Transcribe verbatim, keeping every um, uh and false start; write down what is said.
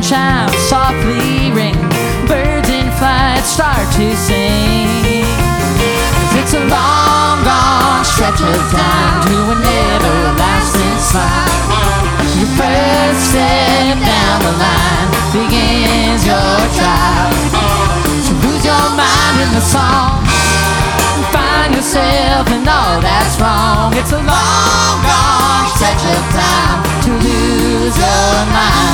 chimes softly ring, birds in flight start to sing. 'Cause it's a long gone stretch of time to an everlasting smile. Your first step down the line begins your trial. So lose your mind in the song, find yourself in all that's wrong. It's a long gone stretch of time to lose your mind.